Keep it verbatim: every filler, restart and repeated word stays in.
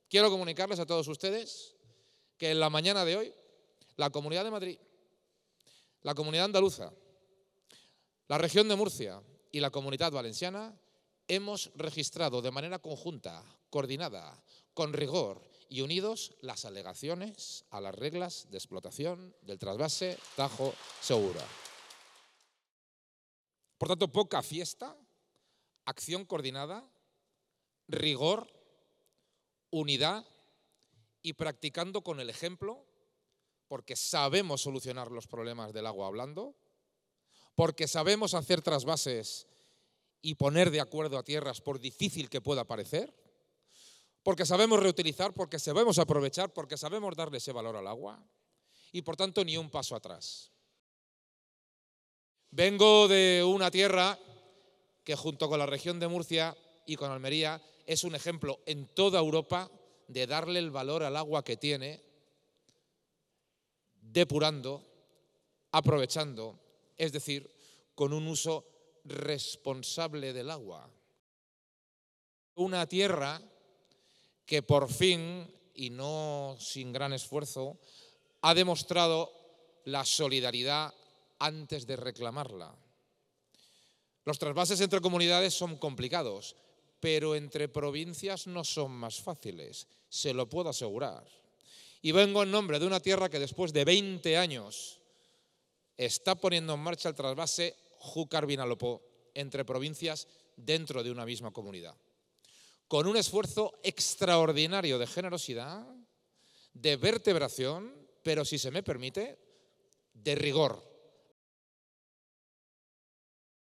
Quiero comunicarles a todos ustedes que en la mañana de hoy la Comunidad de Madrid, la Comunidad Andaluza, la Región de Murcia y la Comunidad Valenciana hemos registrado de manera conjunta, coordinada, con rigor y unidos las alegaciones a las reglas de explotación del trasvase Tajo-Segura. Por tanto, poca fiesta, acción coordinada, rigor, unidad y practicando con el ejemplo, porque sabemos solucionar los problemas del agua hablando, porque sabemos hacer trasvases y poner de acuerdo a tierras por difícil que pueda parecer, porque sabemos reutilizar, porque sabemos aprovechar, porque sabemos darle ese valor al agua y por tanto ni un paso atrás. Vengo de una tierra que junto con la región de Murcia y con Almería es un ejemplo en toda Europa de darle el valor al agua que tiene, depurando, aprovechando, es decir, con un uso responsable del agua. Una tierra que por fin, y no sin gran esfuerzo, ha demostrado la solidaridad antes de reclamarla. Los trasvases entre comunidades son complicados, pero entre provincias no son más fáciles, se lo puedo asegurar. Y vengo en nombre de una tierra que después de veinte años está poniendo en marcha el trasvase Júcar-Vinalopó entre provincias dentro de una misma comunidad, con un esfuerzo extraordinario de generosidad, de vertebración, pero si se me permite, de rigor.